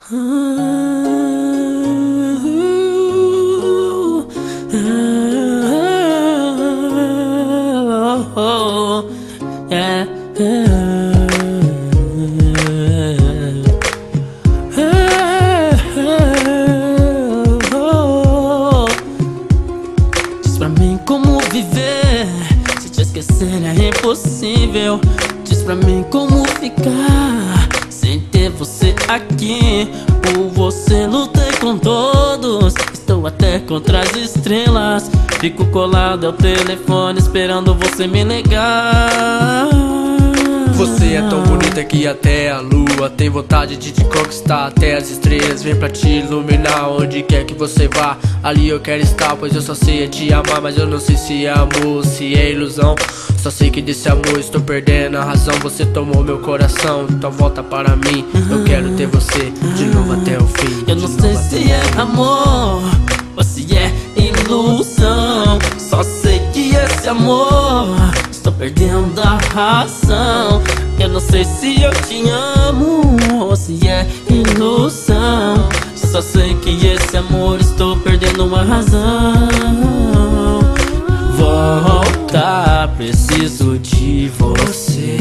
Yeah. Diz pra mim como viver, se te esquecer é impossível. Diz pra mim como ficar sem ter você aqui. Por você lutei com todos, estou até contra as estrelas. Fico colado ao telefone esperando você me ligar. Você é tão bonita que até a lua tem vontade de te conquistar. Até as estrelas vêm pra te iluminar. Onde quer que você vá, ali eu quero estar. Pois eu só sei é te amar, mas eu não sei se é amor, se é ilusão. Só sei que desse amor estou perdendo a razão. Você tomou meu coração, então volta para mim. Eu quero ter você de novo até o fim. Eu não sei se é amor ou se é ilusão. Só sei que esse amor estou perdendo a razão. Eu não sei se eu te amo ou se é ilusão. Só sei que esse amor estou perdendo uma razão. Volta, preciso de você.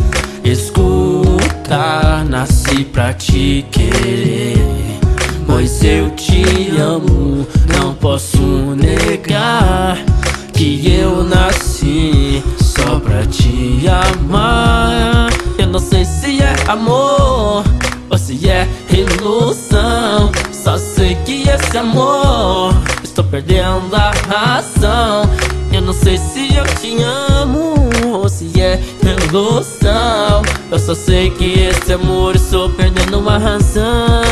Escuta, nasci pra te querer. Pois eu te amo, não posso negar que eu nasci só pra te amar. Eu não sei se é amor ou se é ilusão. Só sei que esse amor estou perdendo a razão. Eu não sei se eu te amo ou se é ilusão. Eu só sei que esse amor estou perdendo uma razão.